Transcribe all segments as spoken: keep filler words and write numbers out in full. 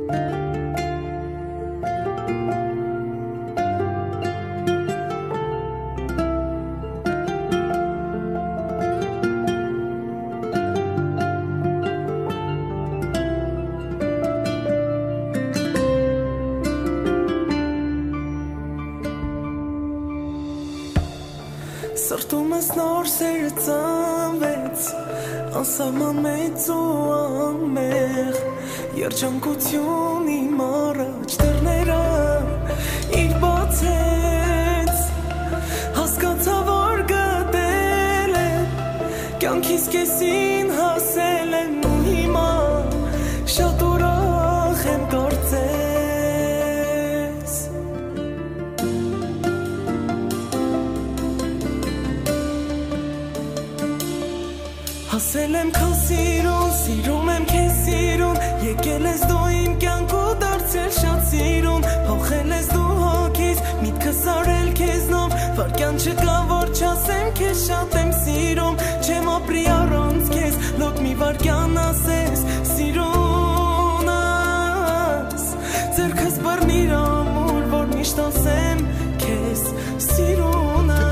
Սրտումս նոր սերը ծանվեց անսահման մեծ ու անմեղ երջանկություն իմ առաջ դռները իր բացեց հասկացա որ գտել եմ կյանքիս կեսին հասել եմ ու հիմա շատ ուրախ եմ կարծես Հասել եմ քո սիրուն, սիրում եմ քեզ սիրուն Եկել ես դու իմ կյանք ու դարձել շատ սիրուն Փոխել ես դու հոգիս, միտքս արել քեզնով Վարկյան չկա, որ չասեմ քեզ շատ եմ սիրում Չեմ ապրի առանց քեզ, լոկ մի վարկյան ասես Սիրուն ես Ձեռքս բռնիր ամուր, որ միշտ ասեմ քեզ Սիրուն ես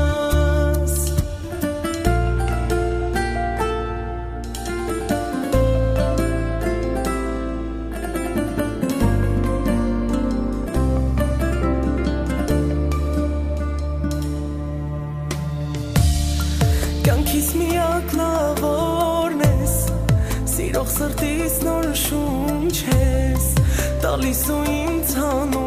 Կյանքիս միակ լավորն ես Սիրող սրտիս նոր շունչ ես Տալիս ու ինձ հանում